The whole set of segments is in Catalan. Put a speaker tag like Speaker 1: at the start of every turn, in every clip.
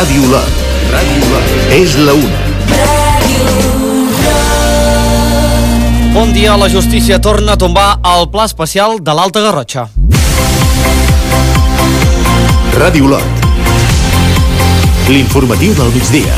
Speaker 1: Ràdio Lot. És la una.
Speaker 2: Bon dia, la justícia torna a tombar el pla especial de l'Alta Garrotxa.
Speaker 1: Ràdio Lot. L'informatiu del migdia.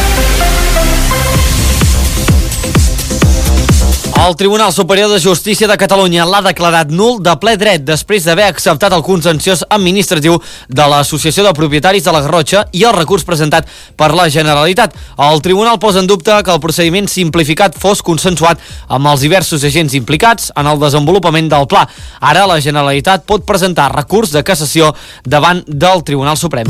Speaker 2: El Tribunal Superior de Justícia de Catalunya l'ha declarat nul de ple dret després d'haver acceptat el contenciós administratiu de l'Associació de Propietaris de la Garrotxa i el recurs presentat per la Generalitat. El Tribunal posa en dubte que el procediment simplificat fos consensuat amb els diversos agents implicats en el desenvolupament del pla. Ara la Generalitat pot presentar recurs de cassació davant del Tribunal Suprem.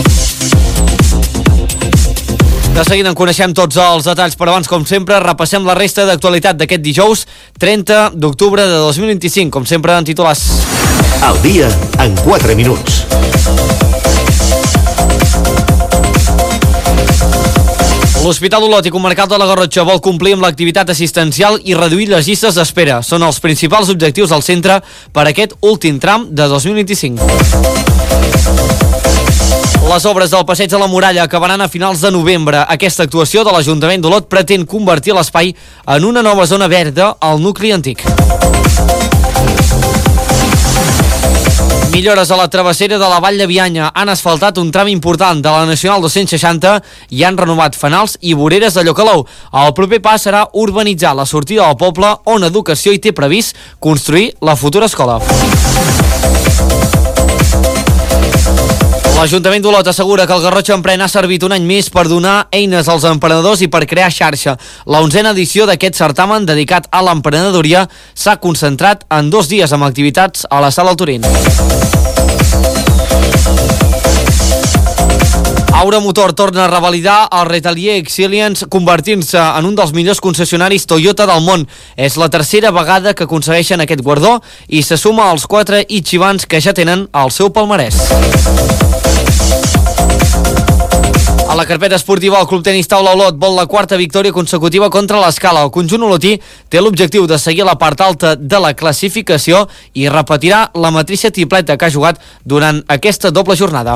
Speaker 2: De seguida en coneixem tots els detalls, però abans, com sempre, repassem la resta d'actualitat d'aquest dijous 30 d'octubre de 2025, com sempre en titulars.
Speaker 1: El dia en 4 minuts.
Speaker 2: L'Hospital Olot i Comarcal de la Garrotxa vol complir amb l'activitat assistencial i reduir les llistes d'espera. Són els principals objectius del centre per aquest últim tram de 2025. Les obres del Passeig de la Muralla acabaran a finals de novembre. Aquesta actuació de l'Ajuntament d'Olot pretén convertir l'espai en una nova zona verda al nucli antic. Millores a la travessera de la Vall de Bianya. Han asfaltat un tram important de la Nacional 260 i han renovat fanals i voreres de Llocalou. El proper pas serà urbanitzar la sortida del poble, on Educació hi té previst construir la futura escola. L'Ajuntament d'Olot assegura que el Garrotxa Emprèn ha servit un any més per donar eines als emprenedors i per crear xarxa. La 11a edició d'aquest certamen dedicat a l'emprenedoria s'ha concentrat en 2 dies amb activitats a la Sala Turín. Aura Motor torna a revalidar el Retalier Excellence, convertint-se en un dels millors concessionaris Toyota del món. És la tercera vegada que aconsegueixen aquest guardó i se suma als 4 Ichibans que ja tenen al seu palmarès. A la carpeta esportiva, el Club Tenis Taula Olot vol la 4a victòria consecutiva contra l'Escala. El conjunt olotí té l'objectiu de seguir a la part alta de la classificació i repetirà la mateixa tripleta que ha jugat durant aquesta doble jornada.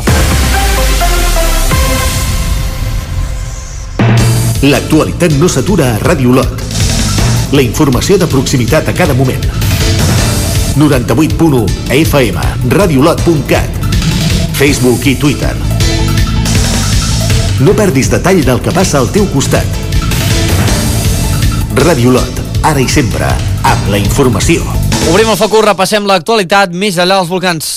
Speaker 1: L'actualitat no s'atura a Ràdio Lot. La informació de proximitat a cada moment. 98.1 FM, radiolot.cat, Facebook i Twitter. No perdis detall del que passa al teu costat. Ràdio Lot, ara i sempre, amb la informació.
Speaker 2: Obrim el focus, repassem l'actualitat més enllà dels volcans.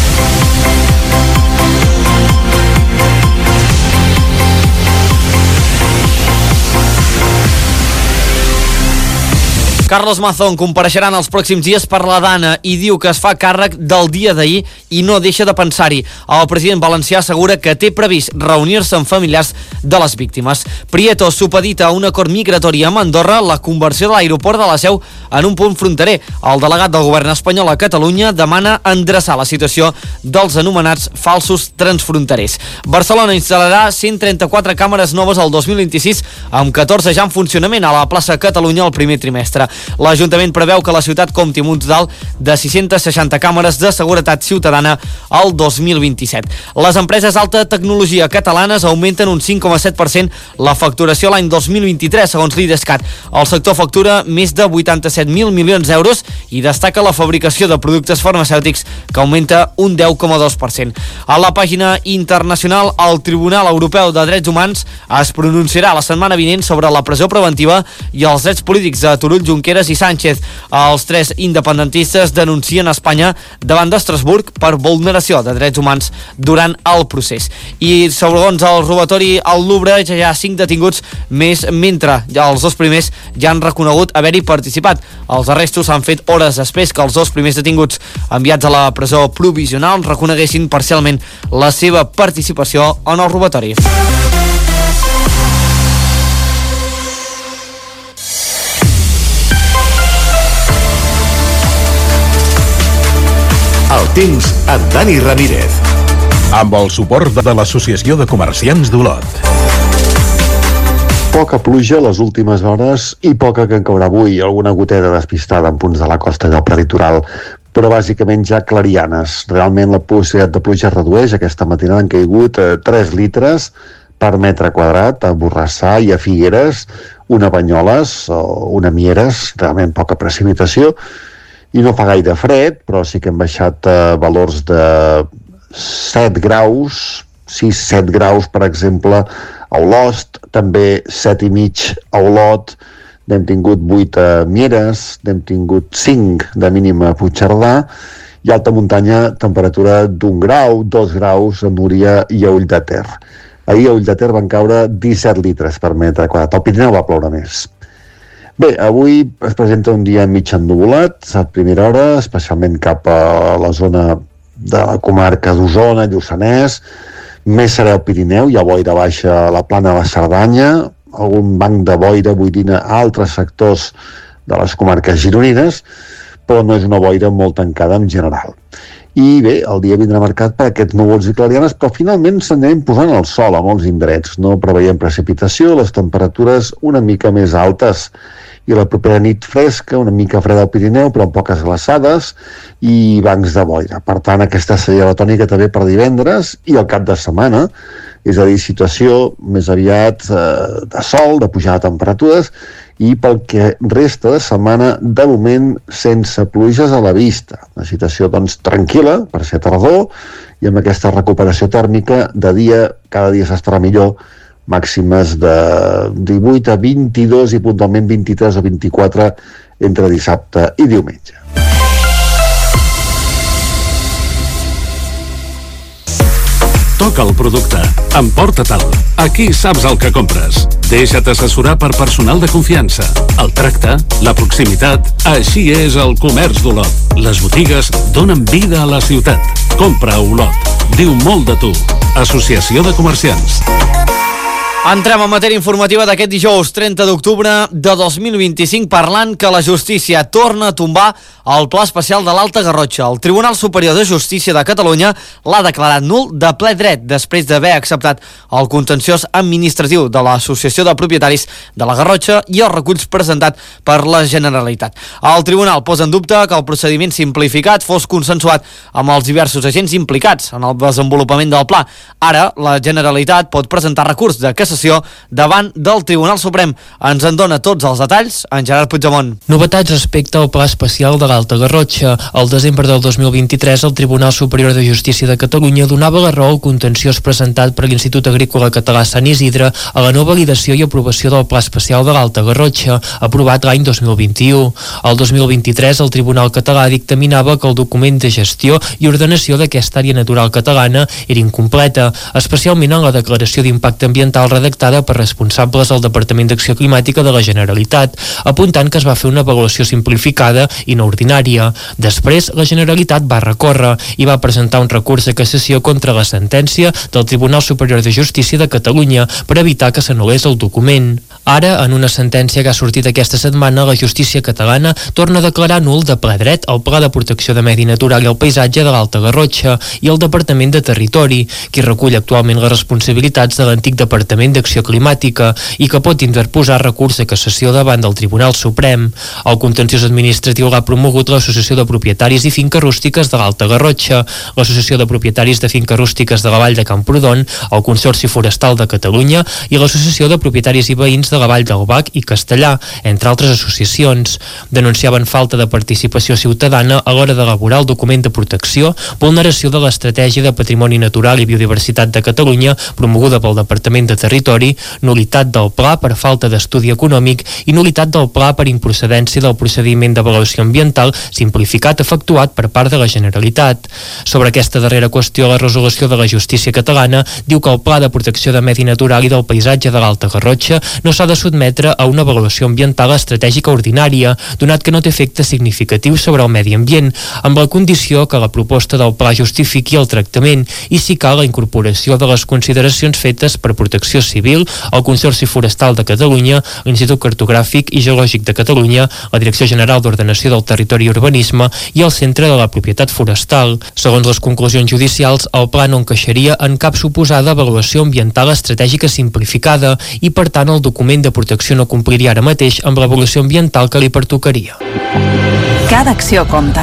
Speaker 2: Carlos Mazón compareixerà en els pròxims dies per la Dana i diu que es fa càrrec del dia d'ahir i no deixa de pensar-hi. El president valencià assegura que té previst reunir-se amb familiars de les víctimes. Prieto supedita un acord migratori amb Andorra la conversió de l'aeroport de la Seu en un punt fronterer. El delegat del govern espanyol a Catalunya demana endreçar la situació dels anomenats falsos transfronterers. Barcelona instal·larà 134 càmeres noves al 2026, amb 14 ja en funcionament a la plaça Catalunya el primer trimestre. L'Ajuntament preveu que la ciutat compti amb un total de 660 càmeres de seguretat ciutadana al 2027. Les empreses d'alta tecnologia catalanes augmenten un 5,7% la facturació l'any 2023, segons l'Idescat. El sector factura més de 87.000 milions d'euros i destaca la fabricació de productes farmacèutics, que augmenta un 10,2%. A la pàgina internacional, el Tribunal Europeu de Drets Humans es pronunciarà la setmana vinent sobre la presó preventiva i els drets polítics de Turull, Junqueras i Sánchez. Els 3 independentistes denuncien Espanya davant d'Estrasburg per vulneració de drets humans durant el procés. I segons el robatori al Louvre, ja hi ha 5 detinguts més, mentre els 2 primers ja han reconegut haver-hi participat. Els arrestos s'han fet hores després que els 2 primers detinguts enviats a la presó provisional reconeguessin parcialment la seva participació en el robatori.
Speaker 1: El temps amb Dani Ramírez.
Speaker 3: Amb el suport de l'Associació de Comerciants d'Olot.
Speaker 4: Poca pluja les últimes hores i poca que en caurà avui. Alguna gotera despistada en punts de la costa i del prelitoral. però bàsicament ja clarianes. Realment la possibilitat de pluja es redueix. Aquesta matinada han caigut 3 litres per metre quadrat a Borrassà i a Figueres, una Banyoles o una Mieres, realment poca precipitació, i no fa gaire fred, però sí que hem baixat valors de 7 graus, 6-7 graus, per exemple, a Olost, també 7,5 a Olot, n'hem tingut 8 a Mieres, n'hem tingut 5 de mínima a Puigcerdà, i alta muntanya, temperatura d'1 grau, 2 graus a Núria i a Ull de Ter. Ahir a Ull de Ter van caure 17 litres per metre quadrat. Al Pirineu va ploure més. Bé, avui es presenta un dia mig ennuvolat a primera hora, especialment cap a la zona de la comarca d'Osona, Lluçanès, més serà al Pirineu, hi ha boira baixa a la plana de la Cerdanya, algun banc de boira boirina a altres sectors de les comarques gironines, però no és una boira molt tancada en general. I bé, el dia vindrà marcat per aquests núvols i clarianes, però finalment s'anirem posant el sol a molts indrets. No preveiem precipitació, les temperatures una mica més altes, i la propera nit fresca, una mica freda al Pirineu, però amb poques glaçades i bancs de boira. Per tant, aquesta seria la tònica també per divendres i el cap de setmana, és a dir, situació més aviat de sol, de pujada de temperatures, i pel que resta de setmana, de moment, sense pluges a la vista. Una situació, doncs, tranquil·la, per ser tardor, i amb aquesta recuperació tèrmica, de dia, cada dia s'estarà millor, màximes de 18 a 22 i puntualment 23 o 24 entre dissabte i diumenge.
Speaker 3: Toca el producte. Emporta-te'l. Aquí saps el que compres. Deixa't assessorar per personal de confiança. El tracte, la proximitat, així és el comerç d'Olot. Les botigues donen vida a la ciutat. Compra a Olot. Diu molt de tu. Associació de Comerciants.
Speaker 2: Entrem en matèria informativa d'aquest dijous 30 d'octubre de 2025 parlant que la justícia torna a tombar el Pla Especial de l'Alta Garrotxa. El Tribunal Superior de Justícia de Catalunya l'ha declarat nul de ple dret després d'haver acceptat el contenciós administratiu de l'Associació de Propietaris de la Garrotxa i el reculls presentat per la Generalitat. El Tribunal posa en dubte que el procediment simplificat fos consensuat amb els diversos agents implicats en el desenvolupament del pla. Ara, la Generalitat pot presentar recurs de cassació davant del Tribunal Suprem. Ens en dona tots els detalls en Gerard Puigdemont.
Speaker 5: Novetats respecte al Pla Especial de l'Alta Garrotxa. Al desembre del 2023, el Tribunal Superior de Justícia de Catalunya donava la raó al contenciós presentat per l'Institut Agrícola Català Sant Isidre a la no validació i aprovació del Pla Especial de l'Alta Garrotxa, aprovat l'any 2021. El 2023, el Tribunal Català dictaminava que el document de gestió i ordenació d'aquesta àrea natural catalana era incompleta, especialment en la declaració d'impacte ambiental redactada per responsables del Departament d'Acció Climàtica de la Generalitat, apuntant que es va fer una avaluació simplificada i no ordinària. Després, la Generalitat va recórrer i va presentar un recurs de cassació contra la sentència del Tribunal Superior de Justícia de Catalunya per evitar que s'anul·lés el document. Ara, en una sentència que ha sortit aquesta setmana, la justícia catalana torna a declarar nul de ple dret el Pla de Protecció de Medi Natural i el Paisatge de l'Alta Garrotxa i el Departament de Territori, qui recull actualment les responsabilitats de l'antic Departament d'Acció Climàtica i que pot interposar recurs de cassació davant del Tribunal Suprem. El contenciós administratiu l'ha promogut l'Associació de Propietaris i Finques Rústiques de l'Alta Garrotxa, l'Associació de Propietaris de Finques Rústiques de la Vall de Camprodon, el Consorci Forestal de Catalunya i l'Associació de Propietaris i Veïns de la Vall del Bac i Castellà, entre altres associacions. Denunciaven falta de participació ciutadana a l'hora d'elaborar el document de protecció, vulneració de l'Estratègia de Patrimoni Natural i Biodiversitat de Catalunya promoguda pel Departament de Territori, nul·litat del pla per falta d'estudi econòmic i nul·litat del pla per improcedència del procediment d'avaluació ambiental simplificat efectuat per part de la Generalitat. Sobre aquesta darrera qüestió, la resolució de la justícia catalana diu que el Pla de Protecció de Medi Natural i del Paisatge de l'Alta Garrotxa no s'ha de sotmetre a una avaluació ambiental estratègica ordinària, donat que no té efectes significatius sobre el medi ambient, amb la condició que la proposta del pla justifiqui el tractament i, si cal, la incorporació de les consideracions fetes per Protecció Civil, el Consorci Forestal de Catalunya, l'Institut Cartogràfic i Geològic de Catalunya, la Direcció General d'Ordenació del Territori i Urbanisme i el Centre de la Propietat Forestal. Segons les conclusions judicials, el pla no encaixaria en cap suposada avaluació ambiental estratègica simplificada i, per tant, el document de protecció no compliria ara mateix amb l'avaluació ambiental que li pertocaria.
Speaker 6: Cada acció compta.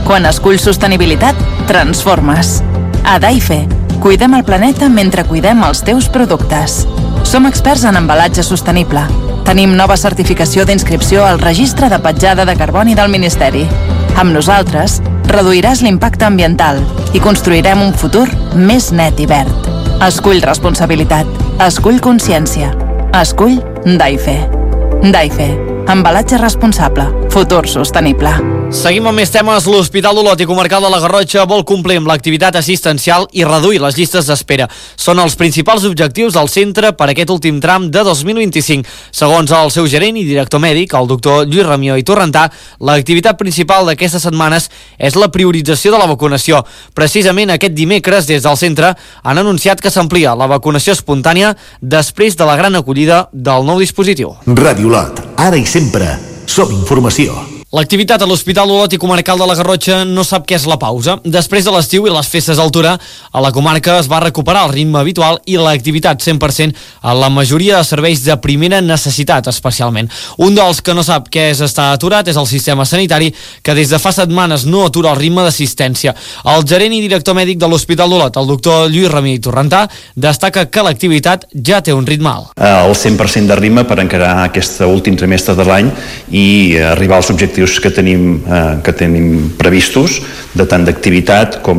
Speaker 6: Quan esculls sostenibilitat, transformes. A Daife, cuidem el planeta mentre cuidem els teus productes. Som experts en embalatge sostenible. Tenim nova certificació d'inscripció al Registre de Petjada de Carboni del Ministeri. Amb nosaltres, reduiràs l'impacte ambiental i construirem un futur més net i verd. Escull responsabilitat. Escull consciència. Escull Daife. Daife. Embalatge responsable. Futur sostenible.
Speaker 2: Seguim amb més temes. L'Hospital d'Olot i Comarcal de la Garrotxa vol complir amb l'activitat assistencial i reduir les llistes d'espera. Són els principals objectius del centre per aquest últim tram de 2025. Segons el seu gerent i director mèdic, el doctor Lluís Ramió i Torrentà, l'activitat principal d'aquestes setmanes és la priorització de la vacunació. Precisament aquest dimecres, des del centre, han anunciat que s'amplia la vacunació espontània després de la gran acollida del nou dispositiu.
Speaker 1: Ràdio Olot, ara i sempre. Som informació.
Speaker 2: L'activitat a l'Hospital d'Olot i Comarcal de la Garrotxa no sap què és la pausa. Després de l'estiu i les festes d'altura, a la comarca es va recuperar el ritme habitual i l'activitat 100% a la majoria de serveis de primera necessitat, especialment. Un dels que no sap què és estar aturat és el sistema sanitari, que des de fa setmanes no atura el ritme d'assistència. El gerent i director mèdic de l'Hospital d'Olot, el doctor Lluís Ramió i Torrentà, destaca que l'activitat ja té un ritme alt.
Speaker 7: El 100% de ritme per encarar aquest últim trimestre de l'any i arribar als objectius que tenim previstos, de tant d'activitat com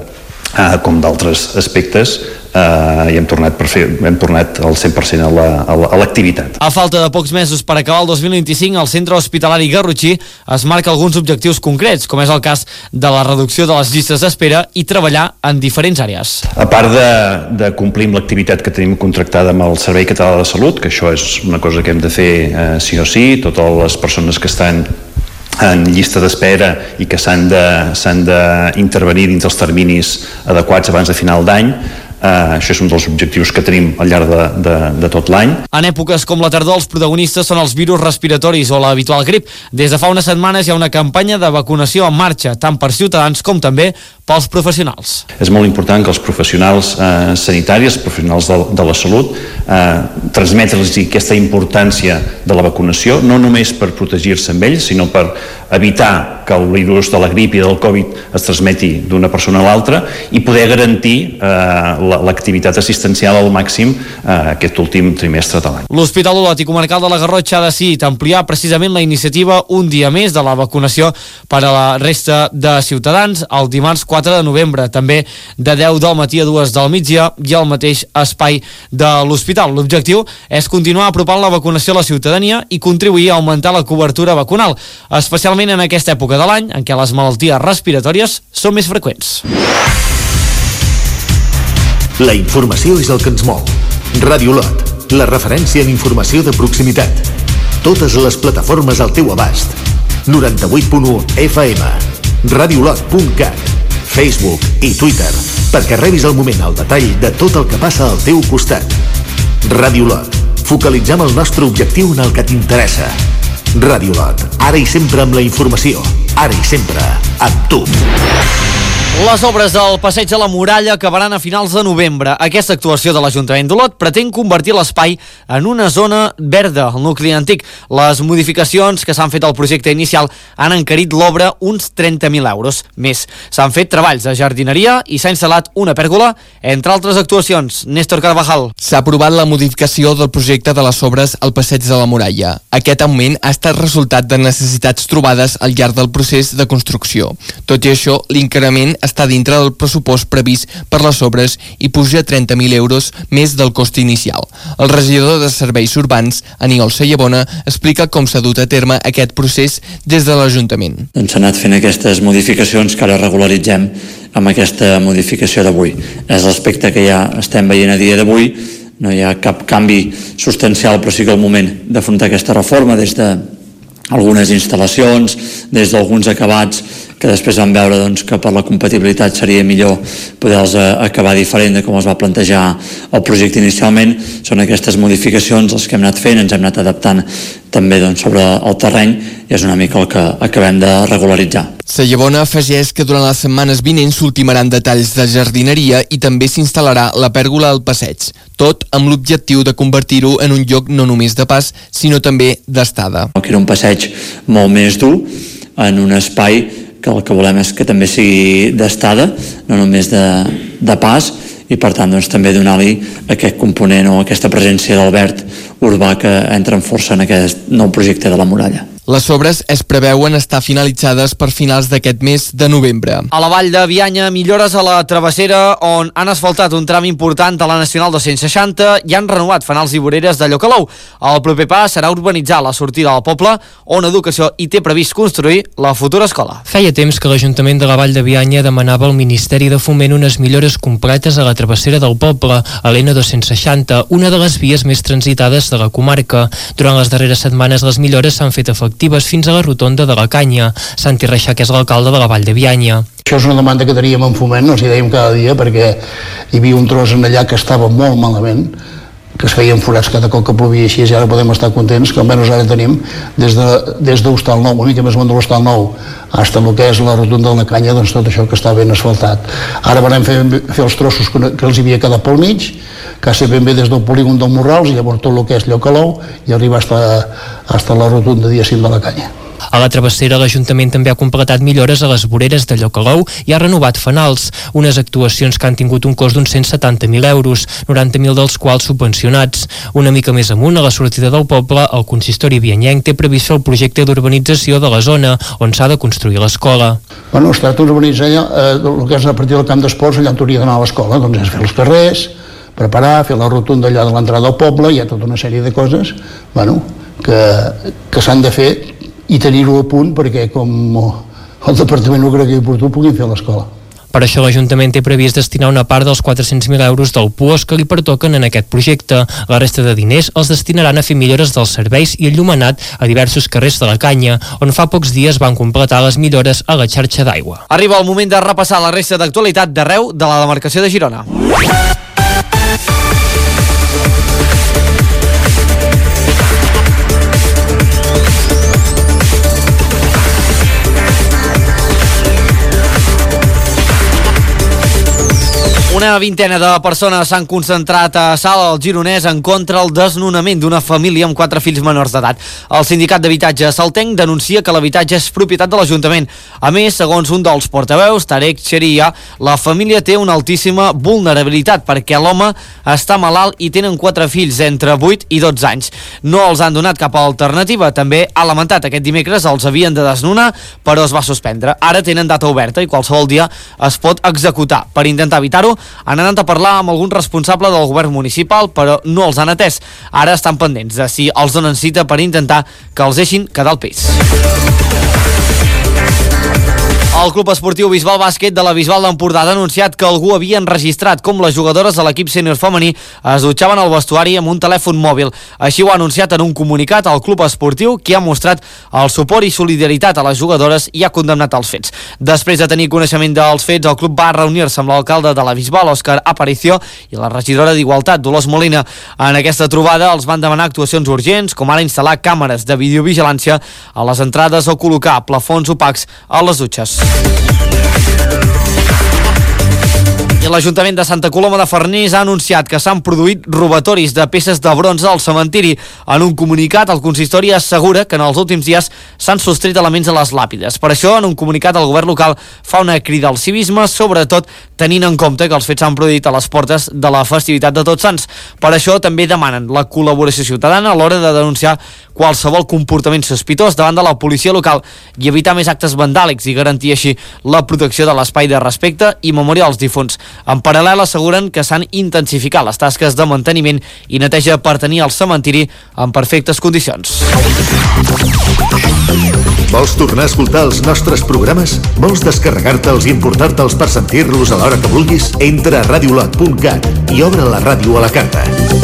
Speaker 7: d'altres aspectes, i hem tornat al 100% a l'activitat.
Speaker 2: A falta de pocs mesos per acabar el 2025, el centre hospitalari garrotxí es marca alguns objectius concrets, com és el cas de la reducció de les llistes d'espera i treballar en diferents àrees.
Speaker 7: A part de complir amb l'activitat que tenim contractada amb el Servei Català de Salut, que això és una cosa que hem de fer sí o sí, totes les persones que estan en llista d'espera i que s'han d'intervenir dins els terminis adequats abans de final d'any. Això és un dels objectius que tenim al llarg de tot l'any.
Speaker 2: En èpoques com la tardor, els protagonistes són els virus respiratoris o l'habitual grip. Des de fa unes setmanes hi ha una campanya de vacunació en marxa, tant per ciutadans com també pels professionals.
Speaker 7: És molt important que els professionals sanitaris, els professionals de la salut, transmetre-los aquesta importància de la vacunació, no només per protegir-se amb ells, sinó per evitar que el virus de la grip i del Covid es transmeti d'una persona a l'altra i poder garantir l'activitat assistencial al màxim aquest últim trimestre de l'any.
Speaker 2: L'Hospital d'Olot i Comarcal de la Garrotxa ha decidit ampliar precisament la iniciativa un dia més de la vacunació per a la resta de ciutadans el dimarts 4 de novembre, també de 10 del matí a 2 del migdia i al mateix espai de l'hospital. L'objectiu és continuar apropant la vacunació a la ciutadania i contribuir a augmentar la cobertura vacunal, especialment en aquesta època de l'any en què les malalties respiratòries són més freqüents.
Speaker 1: La informació és el que ens mou. Ràdio Olot, la referència en informació de proximitat. Totes les plataformes al teu abast. 98.1 FM, radiolot.cat, Facebook i Twitter, perquè rebis al moment el detall de tot el que passa al teu costat. Ràdio Olot, focalitzem el nostre objectiu en el que t'interessa. Ràdio Olot, ara i sempre amb la informació, ara i sempre amb tu.
Speaker 2: Les obres del Passeig de la Muralla acabaran a finals de novembre. Aquesta actuació de l'Ajuntament d'Olot pretén convertir l'espai en una zona verda, el nucli antic. Les modificacions que s'han fet al projecte inicial han encarit l'obra uns 30.000 euros. Més, s'han fet treballs de jardineria i s'ha instal·lat una pèrgola, entre altres actuacions. Néstor Carvajal.
Speaker 8: S'ha aprovat la modificació del projecte de les obres al Passeig de la Muralla. Aquest augment ha estat resultat de necessitats trobades al llarg del procés de construcció. Tot i això, l'increment està dintre del pressupost previst per les obres i puja a 30.000 euros més del cost inicial. El regidor de Serveis Urbans, Aniol Sellabona, explica com s'ha dut a terme aquest procés des de l'Ajuntament.
Speaker 9: S'ha anat fent aquestes modificacions que ara regularitzem amb aquesta modificació d'avui. És l'aspecte que ja estem veient a dia d'avui. No hi ha cap canvi substancial, però sí que el moment d'afrontar aquesta reforma des d'algunes instal·lacions, des d'alguns acabats que després vam veure que per la compatibilitat seria millor poder-los acabar diferent de com es va plantejar el projecte inicialment. Són aquestes modificacions les que hem anat fent, ens hem anat adaptant també sobre el terreny i és una mica el que acabem de regularitzar.
Speaker 8: Sellabona afegeix que durant les setmanes vinents s'ultimaran detalls de jardineria i també s'instal·larà la pèrgola al passeig, tot amb l'objectiu de convertir-ho en un lloc no només de pas, sinó també d'estada.
Speaker 9: Que era un passeig molt més dur, en un espai que el que volem és que també sigui d'estada, no només de pas, i per tant doncs, també donar-li aquest component o aquesta presència del verd urbà que entra en força en aquest nou projecte de la muralla.
Speaker 8: Les obres es preveuen estar finalitzades per finals d'aquest mes de novembre.
Speaker 2: A la Vall de Bianya, millores a la travessera on han asfaltat un tram important de la Nacional 260 i han renovat fanals i voreres de Llocalou. El proper pas serà urbanitzar la sortida del poble, on Educació hi té previst construir la futura escola.
Speaker 5: Feia temps que l'Ajuntament de la Vall de Bianya demanava al Ministeri de Foment unes millores completes a la travessera del poble, a l'N260, una de les vies més transitades de la comarca. Durant les darreres setmanes les millores s'han fet efectives fins a la rotonda de la Canya. Santi Reixac és l'alcalde de la Vall de Bianya.
Speaker 10: Això és una demanda que teníem en Foment, ens hi dèiem cada dia, perquè hi havia un tros en allà que estava molt malament, que es feien forats cada cop que plovia així, i ara podem estar contents que almenys ara tenim des d'Hostal Nou, una mica més amunt de l'Hostal Nou, fins el que és la rotonda de la Canya, doncs tot això que està ben asfaltat. Ara vam fer els trossos que els havia quedat pel mig, quasi ben bé des del polígon del Morrals, i llavors tot el que és Llocalou, i arribar fins a la rotonda diguéssim de la Canya.
Speaker 5: A la travessera, l'Ajuntament també ha completat millores a les voreres de Llocalou i ha renovat fanals, unes actuacions que han tingut un cost d'uns 170.000 euros, 90.000 dels quals subvencionats. Una mica més amunt, a la sortida del poble, el consistori bianyenc té previst fer el projecte d'urbanització de la zona, on s'ha de construir l'escola.
Speaker 10: Bueno, es tracta d'urbanitzar el que és a partir del camp d'esports, allà on hauria d'anar a l'escola, doncs és fer els carrers, preparar, fer la rotonda allà de l'entrada al poble, hi ha tota una sèrie de coses, bueno, que s'han de fer i tenir-ho a punt perquè com el Departament no crec que hi portu puguin fer l'escola.
Speaker 5: Per això l'Ajuntament té previst destinar una part dels 400.000 euros del PUOS que li pertoquen en aquest projecte. La resta de diners els destinaran a fer millores dels serveis i enllumenat a diversos carrers de la Canya, on fa pocs dies van completar les millores a la xarxa d'aigua.
Speaker 2: Arriba el moment de repassar la resta d'actualitat d'arreu de la demarcació de Girona. Una vintena de persones s'han concentrat a Salt, al Gironès, en contra el desnonament d'una família amb 4 fills menors d'edat. El sindicat d'habitatge saltenc denuncia que l'habitatge és propietat de l'Ajuntament. A més, segons un dels portaveus, Tarek Xeria, la família té una altíssima vulnerabilitat perquè l'home està malalt i tenen 4 fills entre 8 i 12 anys. No els han donat cap alternativa. També ha lamentat aquest dimecres els havien de desnonar, però es va suspendre. Ara tenen data oberta i qualsevol dia es pot executar. Per intentar evitar-ho, han anat a parlar amb algun responsable del govern municipal, però no els han atès. Ara estan pendents de si els donen cita per intentar que els deixin quedar al pis. El Club Esportiu Bisbal Bàsquet de la Bisbal d'Empordà ha denunciat que algú havia enregistrat com les jugadores de l'equip sènior femení es dutxaven al vestuari amb un telèfon mòbil. Així ho ha anunciat en un comunicat al Club Esportiu, que ha mostrat el suport i solidaritat a les jugadores i ha condemnat els fets. Després de tenir coneixement dels fets, el club va reunir-se amb l'alcalde de la Bisbal, Òscar Aparicio, i la regidora d'Igualtat, Dolors Molina. En aquesta trobada els van demanar actuacions urgents, com ara instal·lar càmeres de videovigilància a les entrades o col·locar plafons opacs a les dutxes. I l'Ajuntament de Santa Coloma de Farners ha anunciat que s'han produït robatoris de peces de bronze al cementiri. En un comunicat, el consistori assegura que en els últims dies s'han sostret elements a les làpides. Per això, en un comunicat, el govern local fa una crida al civisme, sobretot tenint en compte que els fets s'han produït a les portes de la festivitat de Tots Sants. Per això també demanen la col·laboració ciutadana a l'hora de denunciar qualsevol comportament sospitós davant de la policia local i evitar més actes vandàlics i garantir així la protecció de l'espai de respecte i memòria als difunts. En paral·lel asseguren que s'han intensificat les tasques de manteniment i neteja per tenir el cementiri en perfectes condicions.
Speaker 1: Vols tornar a escoltar els nostres programes? Vols descarregar-te'ls i importar-te'ls per sentir-los a l'hora que vulguis? Entra a radiolot.cat i obre la ràdio a la carta.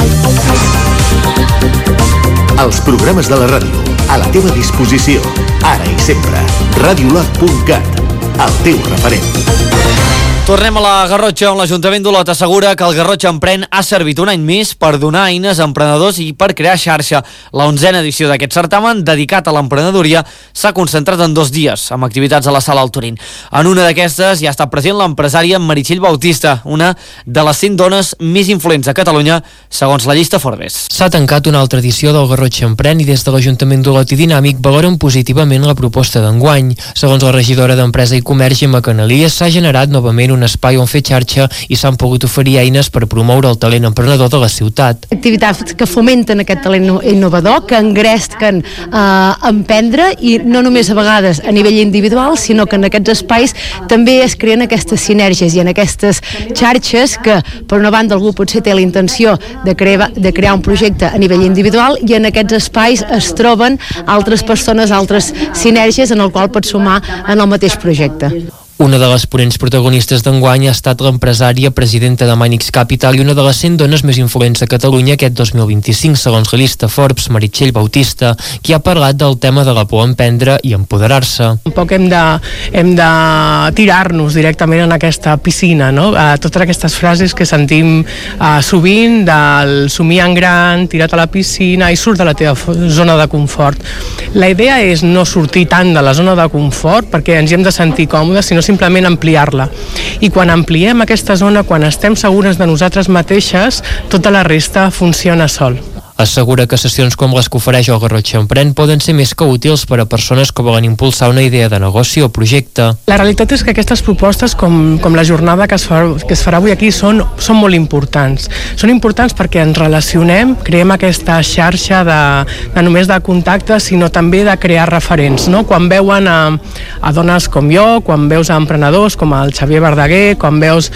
Speaker 1: Els programes de la ràdio, a la teva disposició, ara i sempre. radiolot.cat, el teu referent.
Speaker 2: Tornem a la Garrotxa, on l'Ajuntament d'Olot assegura que el Garrotxa Emprèn ha servit un any més per donar eines a emprenedors i per crear xarxa. La 11a edició d'aquest certamen, dedicat a l'emprenedoria, s'ha concentrat en 2 dies, amb activitats a la Sala Altorín. En una d'aquestes hi ha estat present l'empresària Meritxell Bautista, una de les 100 dones més influents a Catalunya, segons la llista Forbes.
Speaker 5: S'ha tancat una altra edició del Garrotxa Emprèn i des de l'Ajuntament d'Olot i Dinàmic valoren positivament la proposta d'enguany. Segons la regidora d'Empresa i Comerç, Gemma Canalies, s'ha generat novament un espai on fer xarxa i s'han pogut oferir eines per promoure el talent emprenedor de la ciutat.
Speaker 11: Activitats que fomenten aquest talent innovador, que engresquen a emprendre i no només a vegades a nivell individual, sinó que en aquests espais també es creen aquestes sinergies i en aquestes xarxes que per una banda algú potser té la intenció de crear un projecte a nivell individual i en aquests espais es troben altres persones, altres sinergies en el qual pot sumar en el mateix projecte.
Speaker 5: Una de les ponents protagonistes d'enguany ha estat l'empresària presidenta de Manix Capital i una de les 100 dones més influents a Catalunya aquest 2025, segons la llista Forbes, Meritxell Bautista, qui ha parlat del tema de la por a emprendre i empoderar-se.
Speaker 12: Un poc hem de tirar-nos directament en aquesta piscina, no? Totes aquestes frases que sentim sovint del somiar en gran, tira't a la piscina i surt de la teva zona de confort. La idea és no sortir tant de la zona de confort perquè ens hi hem de sentir còmodes, sinó simplement ampliar-la. I quan ampliem aquesta zona, quan estem segures de nosaltres mateixes, tota la resta funciona sol.
Speaker 5: Assegura que sessions com les que ofereix el Garrotxa Emprèn poden ser més que útils per a persones que volen impulsar una idea de negoci o projecte.
Speaker 12: La realitat és que aquestes propostes, com la jornada que es farà avui aquí, són molt importants. Són importants perquè ens relacionem, creem aquesta xarxa de només de contactes, sinó també de crear referents. No? Quan veuen a dones com jo, quan veus a emprenedors com el Xavier Verdaguer, quan veus...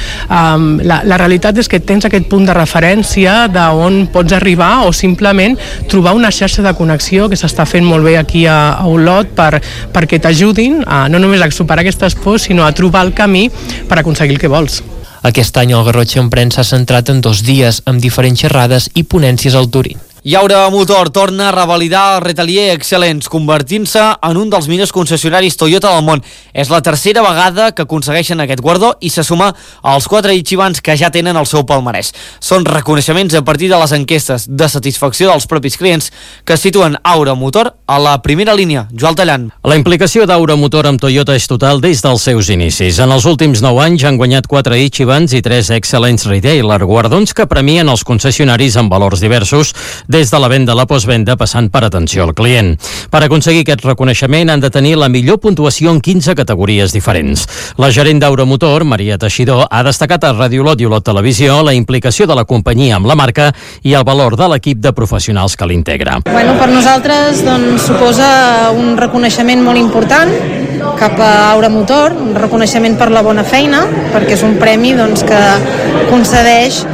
Speaker 12: La realitat és que tens aquest punt de referència d'on pots arribar o simplement trobar una xarxa de connexió que s'està fent molt bé aquí a Olot perquè t'ajudin no només a superar aquestes pors, sinó a trobar el camí per aconseguir el que vols.
Speaker 5: Aquest any el Garrotxa Emprèn s'ha centrat en 2 dies, amb diferents xerrades i ponències al Turín.
Speaker 2: I Aura Motor torna a revalidar el Retalier Excellence, convertint-se en un dels millors concessionaris Toyota del món. És la tercera vegada que aconsegueixen aquest guardó i se suma als 4 Ichibans que ja tenen el seu palmarès. Són reconeixements a partir de les enquestes de satisfacció dels propis clients que situen Aura Motor a la primera línia. Joan Tallant.
Speaker 13: La implicació d'Aura Motor amb Toyota és total des dels seus inicis. En els últims 9 anys han guanyat 4 Ichibans i 3 Excellence Retailer, guardons que premien els concessionaris amb valors diversos, des de la venda a la postvenda passant per atenció al client. Per aconseguir aquest reconeixement han de tenir la millor puntuació en 15 categories diferents. La gerent d'Aura Motor, Maria Teixidor, ha destacat a Ràdio Olot i Olot Televisió la implicació de la companyia amb la marca i el valor de l'equip de professionals que l'integra.
Speaker 14: Bueno, per nosaltres suposa un reconeixement molt important cap a Aura Motor, un reconeixement per la bona feina, perquè és un premi que concedeix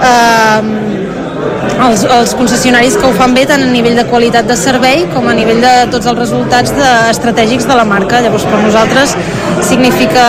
Speaker 14: els concessionaris que ho fan bé tant a nivell de qualitat de servei com a nivell de tots els resultats estratègics de la marca. Llavors per nosaltres significa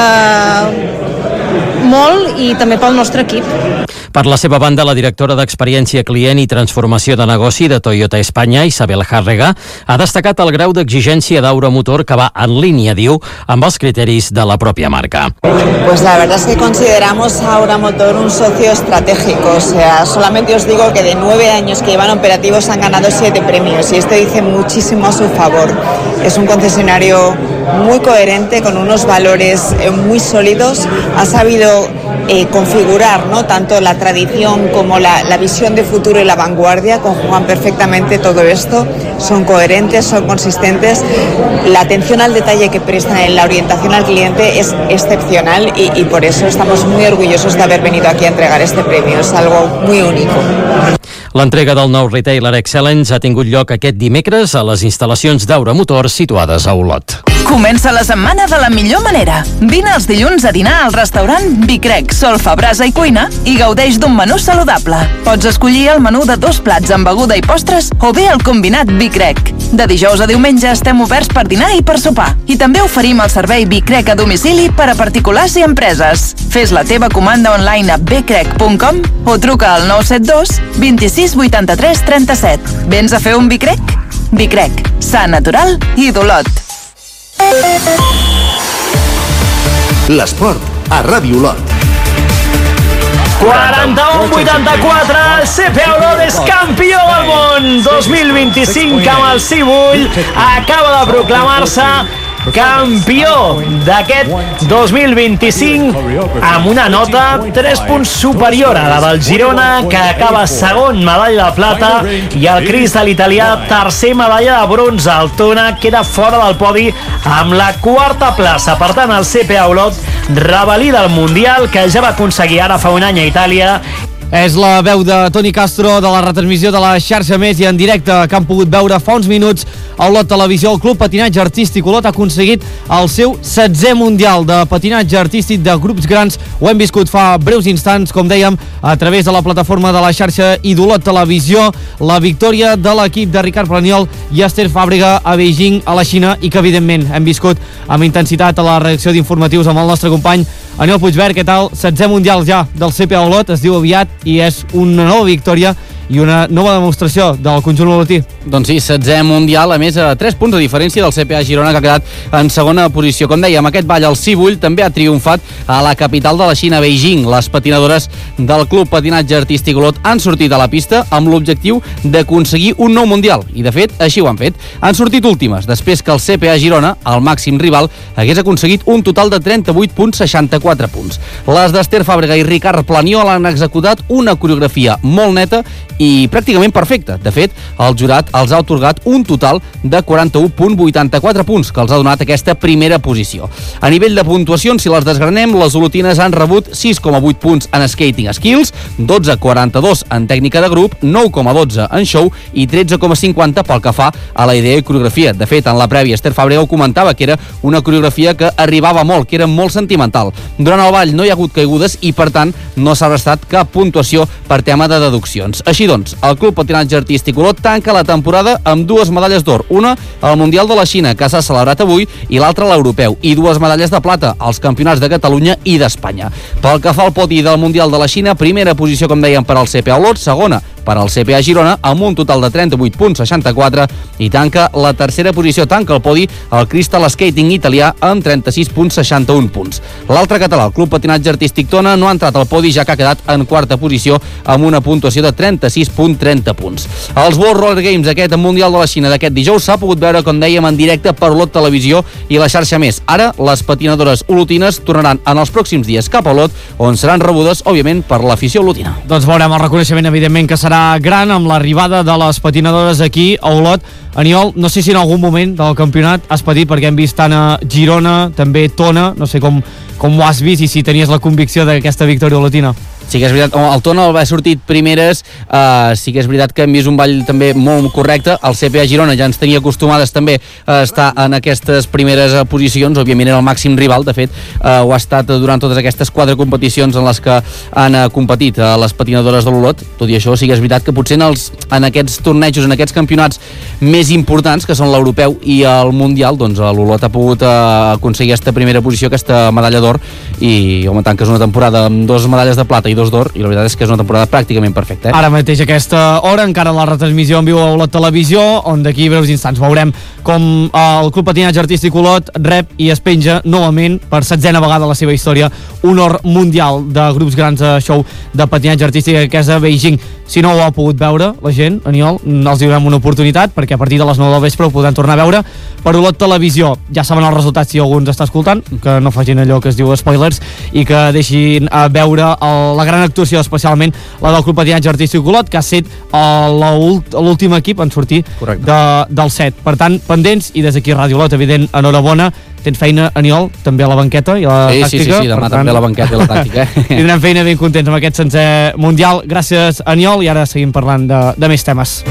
Speaker 14: molt i també pel nostre equip.
Speaker 13: Per la seva banda, la directora d'Experiència Client i Transformació de Negoci de Toyota Espanya, Isabel Járrega, ha destacat el grau d'exigència d'Aura Motor que va en línia, diu, amb els criteris de la pròpia marca.
Speaker 15: Pues la verdad es que consideramos a Aura Motor un socio estratégico, o sea, solamente os digo que de 9 años que llevan operativos han ganado 7 premios y esto dice muchísimo a su favor. Es un concesionario muy coherente, con unos valores muy sólidos, ha sabido configurar, ¿no?, tanto la tradición como la visión de futuro y la vanguardia, conjugan perfectamente todo esto, son coherentes, son consistentes, la atención al detalle que prestan en la orientación al cliente es excepcional y por eso estamos muy orgullosos de haber venido aquí a entregar este premio, es algo muy único.
Speaker 13: L'entrega del nou Retailer Excellence ha tingut lloc aquest dimecres a les instal·lacions d'Aura Motor situades a Olot.
Speaker 6: Comença la setmana de la millor manera. Vine els dilluns a dinar al restaurant Bicrec, Solfa, Brasa i Cuina i gaudeix d'un menú saludable. Pots escollir el menú de 2 plats amb beguda i postres o bé el combinat Bicrec. De dijous a diumenge estem oberts per dinar i per sopar. I també oferim el servei Bicrec a domicili per a particulars i empreses. Fes la teva comanda online a bcrec.com o truca al 972 26 83 37. Vens a fer un Bicrec? Bicrec, sa natural i d'Olot.
Speaker 1: L'esport a Ràdio Olot.
Speaker 16: 41-84, CP Olot és campió del món 2025 amb el Cibull, acaba de proclamar-se campió d'aquest 2025 amb una nota 3 punts superior a la del Girona, que acaba segon, medalla de plata, i el Cris de l'italià, tercer, medalla de bronze. El Tona queda fora del podi amb la quarta plaça. Per tant, el CPA Olot revalida el Mundial que ja va aconseguir ara fa un any a Itàlia.
Speaker 2: És la veu de Toni Castro de la retransmissió de la xarxa Més i en directe, que han pogut veure fa uns minuts a Olot Televisió. El Club Patinatge Artístic Olot ha aconseguit el seu 16è Mundial de Patinatge Artístic de grups grans. Ho hem viscut fa breus instants, com dèiem, a través de la plataforma de la xarxa i d'Olot Televisió. La victòria de l'equip de Ricard Planiol i Esther Fàbrega a Beijing, a la Xina, i que evidentment hem viscut amb intensitat a la redacció d'informatius amb el nostre company Aniol Puigverd. Què tal? 16è Mundial ja del CPA Olot, es diu aviat, i és una nova victòria i una nova demostració del conjunt olotí.
Speaker 17: Doncs sí, 16è Mundial, a més a 3 punts de diferència del CPA Girona, que ha quedat en segona posició. Com dèiem, aquest ball al Cibull també ha triomfat a la capital de la Xina, Beijing. Les patinadores del Club Patinatge Artístic Olot han sortit a la pista amb l'objectiu d'aconseguir un nou Mundial, i de fet, així ho han fet. Han sortit últimes, després que el CPA Girona, el màxim rival, hagués aconseguit un total de 38,64 punts. Les d'Esther Fàbrega i Ricard Planiol han executat una coreografia molt neta i pràcticament perfecta. De fet, el jurat els ha atorgat un total de 41,84 punts, que els ha donat aquesta primera posició. A nivell de puntuacions, si les desgranem, les olotines han rebut 6,8 punts en skating skills, 12,42 en tècnica de grup, 9,12 en show i 13,50 pel que fa a la idea i coreografia. De fet, en la prèvia, Esther Fàbrega ho comentava, que era una coreografia que arribava molt, que era molt sentimental. Durant el ball no hi ha hagut caigudes i, per tant, no s'ha restat cap puntuació per tema de deduccions. Així doncs, el Club Patinatge Artístic Olot tanca la temporada amb 2 medalles d'or, una al Mundial de la Xina, que s'ha celebrat avui, i l'altra a l'Europeu, i 2 medalles de plata als Campionats de Catalunya i d'Espanya. Pel que fa al podi del Mundial de la Xina, primera posició, com dèiem, per al CPA Olot, segona per al CPA Girona, amb un total de 38,64, i tanca la tercera posició, tanca el podi el Crystal Skating italià amb 36,61 punts. L'altre català, el Club Patinatge Artístic Tona, no ha entrat al podi, ja que ha quedat en quarta posició amb una puntuació de 36,30 punts. Els World Roller Games, aquest Mundial de la Xina d'aquest dijous, s'ha pogut veure, com dèiem, en directe per Olot Televisió i la xarxa Més. Ara, les patinadores olotines tornaran en els pròxims dies cap a Olot, on seran rebudes, òbviament, per l'afició olotina.
Speaker 2: Doncs veurem el reconeixement, evidentment, que serà gran amb l'arribada de les patinadores aquí a Olot. Aniol, no sé si en algun moment del campionat has patit, perquè hem vist tant a Girona, també Tona, no sé com ho has vist i si tenies la convicció d'aquesta victòria olotina.
Speaker 17: Sí que és veritat, el Tona va sortit primeres, sí que és veritat que hem vist un ball també molt correcte. El CPA Girona ja ens tenia acostumades també a estar en aquestes primeres posicions, òbviament era el màxim rival, de fet ho ha estat durant totes aquestes 4 competicions en les que han competit les patinadores de l'Olot. Tot i això, sí que és veritat que potser en aquests tornejos, en aquests campionats més importants, que són l'Europeu i el Mundial, doncs l'Olot ha pogut aconseguir aquesta primera posició, aquesta medalla d'or, i home, tant que és una temporada amb 2 medalles de plata i 2 d'or, i la veritat és que és una temporada pràcticament perfecta.
Speaker 2: Ara mateix a aquesta hora, encara la retransmissió en viu a Olot Televisió, on d'aquí breus instants veurem com el Club Patinatge Artístic Olot rep i es penja novament per 16a vegada a la seva història un or mundial de grups grans de show de patinatge artístic, que és a Beijing. Si no ho ha pogut veure la gent, Aniol, els donem una oportunitat, perquè a partir de les 9 del vespre ho podran tornar a veure per Olot Televisió. Ja saben els resultats si algú ens està escoltant, que no facin allò que es diu spoilers i que deixin veure la gran actuació, especialment la del Club Patinatge Artístic Olot, que ha estat l'últim equip en sortir del set. Per tant, pendents, i des d'aquí Ràdio Olot, evident, enhorabona. Tens feina, Aniol, també a la banqueta i a la tàctica?
Speaker 17: Sí, demà també a la banqueta i a la tàctica.
Speaker 2: Tindrem feina, ben contents amb aquest 16è Mundial. Gràcies, Aniol, i ara seguim parlant de més temes.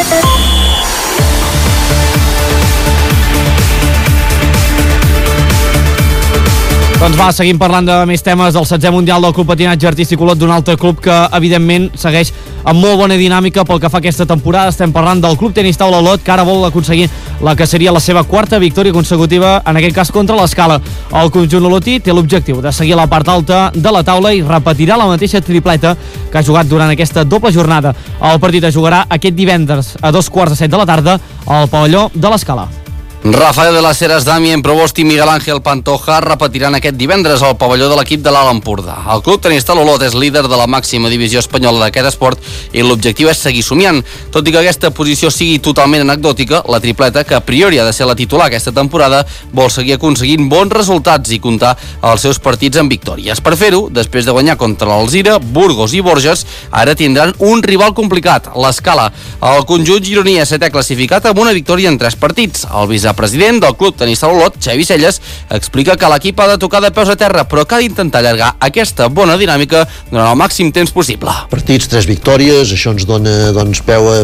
Speaker 2: Doncs va, seguim parlant de més temes del 16è Mundial del Club Patinatge Artístic Olot, d'un altre club que, evidentment, segueix amb molt bona dinàmica pel que fa a aquesta temporada. Estem parlant del Club Tenis Taula Olot, que ara vol aconseguir la que seria la seva quarta victòria consecutiva, en aquest cas contra l'Escala. El conjunt olotí té l'objectiu de seguir a la part alta de la taula i repetirà la mateixa tripleta que ha jugat durant aquesta doble jornada. El partit es jugarà aquest divendres a 2:15 de la tarda al pavelló de l'Escala.
Speaker 17: Rafael de las Heras, Damien Provost i Miguel Ángel Pantoja repetiran aquest divendres al pavelló de l'equip de l'Alt Empordà. El club tenista l'Olot és líder de la màxima divisió espanyola d'aquest esport i l'objectiu és seguir somiant. Tot i que aquesta posició sigui totalment anecdòtica, la tripleta, que a priori ha de ser la titular aquesta temporada, vol seguir aconseguint bons resultats i comptar els seus partits amb victòries. Per fer-ho, després de guanyar contra l'Alzira, Burgos i Borges, ara tindran un rival complicat, l'Escala. El conjunt gironí és setè classificat amb una victòria en 3 partits. El vicepresident del club tenista l'Olot, Xavi Celles, explica que l'equip ha de tocar de peus a terra, però que ha d'intentar allargar aquesta bona dinàmica durant el màxim temps possible.
Speaker 18: Partits, 3 victòries, això ens dona peu a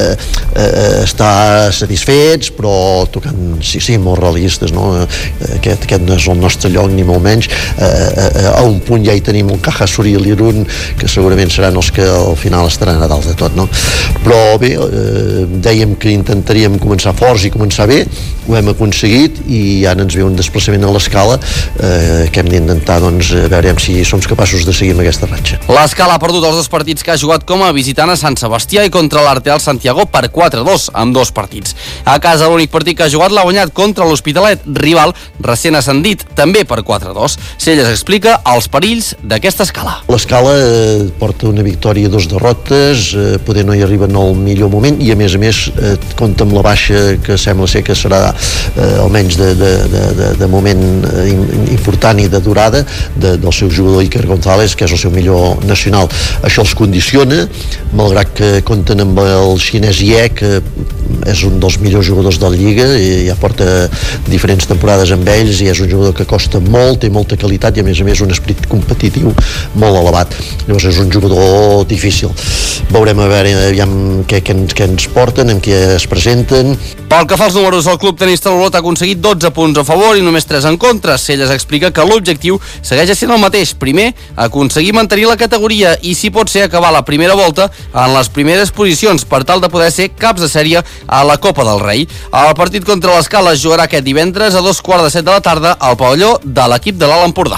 Speaker 18: estar satisfets, però tocant, sí, molt realistes, no? Aquest no és el nostre lloc, ni molt menys. A un punt ja hi tenim el Caja Suri i l'Irun, que segurament seran els que al final estaran a dalt de tot, no? Però bé, dèiem que intentaríem començar forts i començar bé, ho hem aconseguit i ara ens ve un desplaçament a l'Escala que hem d'intentar, doncs, veurem si som capaços de seguir amb aquesta ratxa.
Speaker 17: L'Escala ha perdut els 2 partits que ha jugat com a visitant a Sant Sebastià i contra l'Arteal Santiago per 4-2 amb 2 partits. A casa l'únic partit que ha jugat l'ha guanyat contra l'Hospitalet, rival recent ascendit, també per 4-2. Celles explica els perills d'aquesta Escala.
Speaker 18: L'Escala porta una victòria i 2 derrotes, poder no hi arriba en el millor moment i a més compta amb la baixa que sembla ser que serà almenys de moment important i de durada del seu jugador Iker González, que és el seu millor nacional. Això els condiciona, malgrat que compten amb el xinès Ye, que és un dels millors jugadors de la Lliga i ja porta diferents temporades amb ells i és un jugador que costa molt, té molta qualitat i a més un esperit competitiu molt elevat. Llavors és un jugador difícil. Veurem a veure què ens porten, amb què es presenten.
Speaker 17: Pel que fa als números, el club tenista l'Olot ha aconseguit 12 punts a favor i només 3 en contra. Celles explica que l'objectiu segueix sent el mateix. Primer, aconseguir mantenir la categoria i, si pot ser, acabar la primera volta en les primeres posicions per tal de poder ser caps de sèrie a la Copa del Rei. El partit contra l'Escala es jugarà aquest divendres a 2:15 de la tarda al pavelló de l'equip de l'Alt Empordà.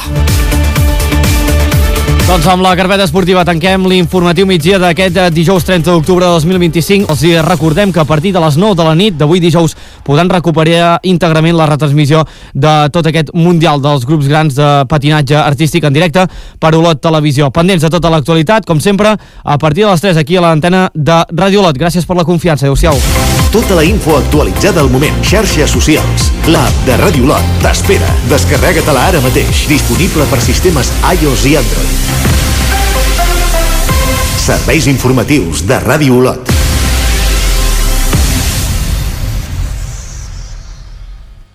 Speaker 2: Doncs amb la carpeta esportiva tanquem l'informatiu migdia d'aquest dijous 30 d'octubre de 2025. Els recordem que a partir de les 9 de la nit d'avui dijous podran recuperar íntegrament la retransmissió de tot aquest Mundial dels grups grans de patinatge artístic en directe per Olot Televisió. Pendents de tota l'actualitat, com sempre, a partir de les 3 aquí a l'antena de Ràdio Olot. Gràcies per la confiança. Adéu-siau.
Speaker 1: Tota la info actualitzada al moment. Xarxes socials. L'app de Ràdio Olot t'espera. Descarrega-te-la ara mateix. Disponible per sistemes iOS i Android. Serveis informatius de Ràdio Olot.